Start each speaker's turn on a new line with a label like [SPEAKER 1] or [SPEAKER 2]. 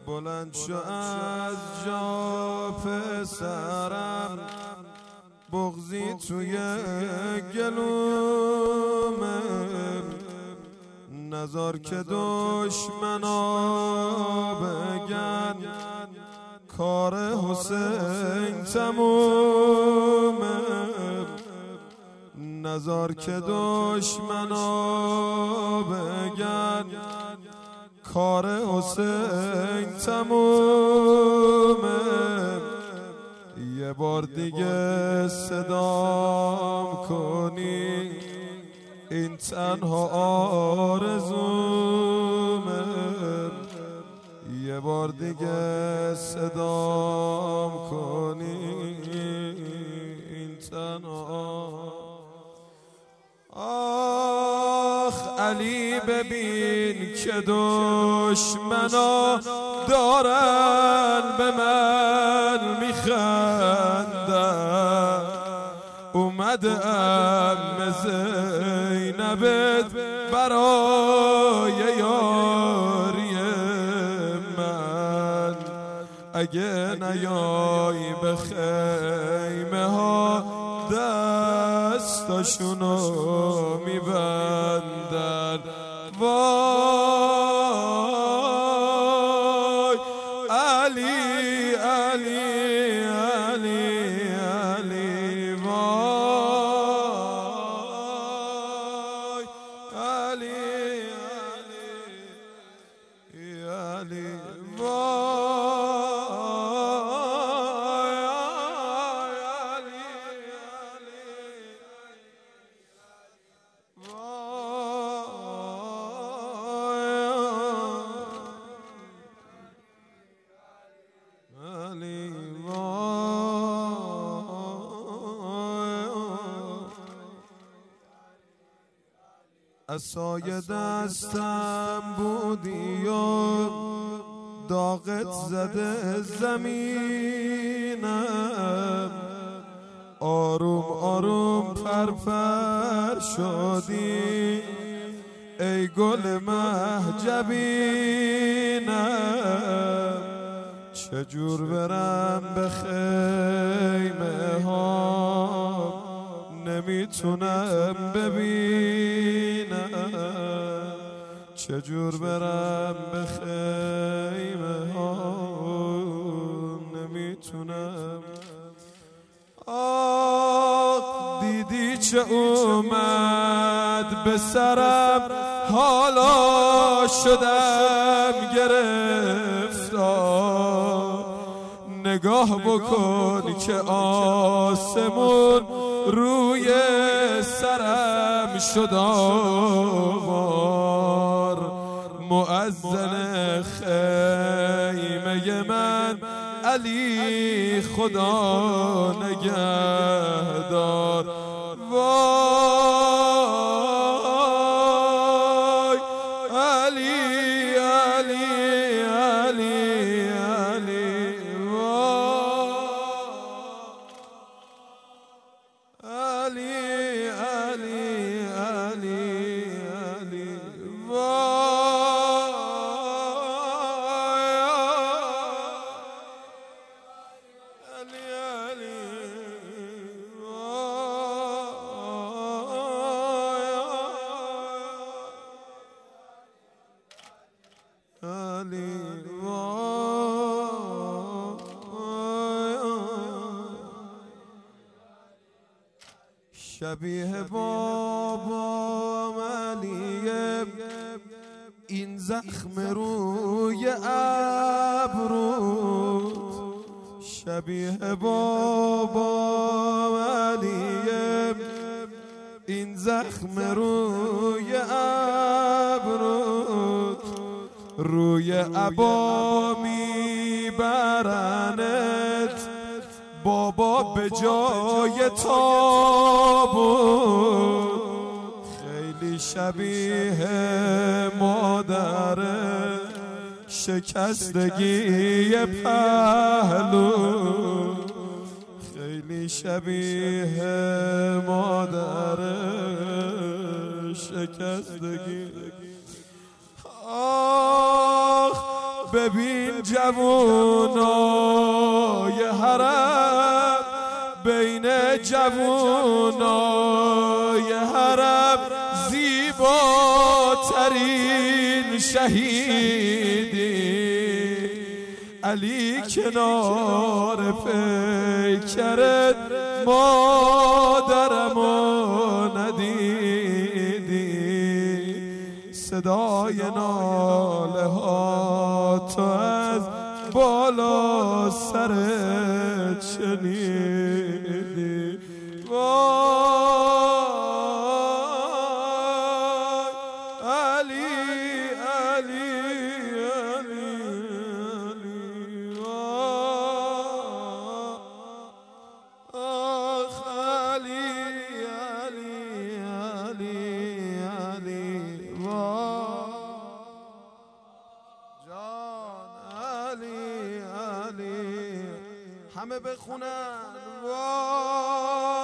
[SPEAKER 1] بلند شو از جا پسرم، بغضی توی گلومه، نذار که دشمنا بگن کار حسین تمومه، نذار که دشمنا بگن کار حسین تمومه. یه بار دیگه صدام کنی این تنها آرزومه، یه بار دیگه صدام کنی این تنها. آخ علی ببین که دشمنا دارن به من میخندن، اومده ام زینبت برای یاری من، اگه نیای به خیمه ها دستاشونو میبندن. وای علی علی علی علی، وای علی علی علی، عصای دستم بودی و داغت زده زمینم، آروم آروم پرپر شدی ای گل مهجبینم، چجور برم به خیمه ها نمیتونم ببینم، چجور برم به خیمه ها نمیتونم. آه دیدی چه اومد به سرم، حالا شدم گرفتار، نگاه بکن که آسمون روی سرم شد آوار، مؤذن خیمه من علی خدا نگهدار. وای علی علی علی علی، علی علی علی علی، وای علی علی، علی شبیه بابام علیه این زخم روی ابروت، شبیه بابام علیه این زخم روی ابروت، روی عبا میبرنت بابا به جای تابوت، خیلی شبیه مادر شکستگی پهلو، خیلی شبیه مادر شکستگی. آخ ببین جوونای حرم، بین جوونای حرم زیباترین شهیدی. علی کنار پیکرت مادرمو ندیدی، صدای ناله ها تو از بالا سرت شنیدی. وای علی علی علی علی، آخ علی علی علی علی، جان علی علی، همه بخونن.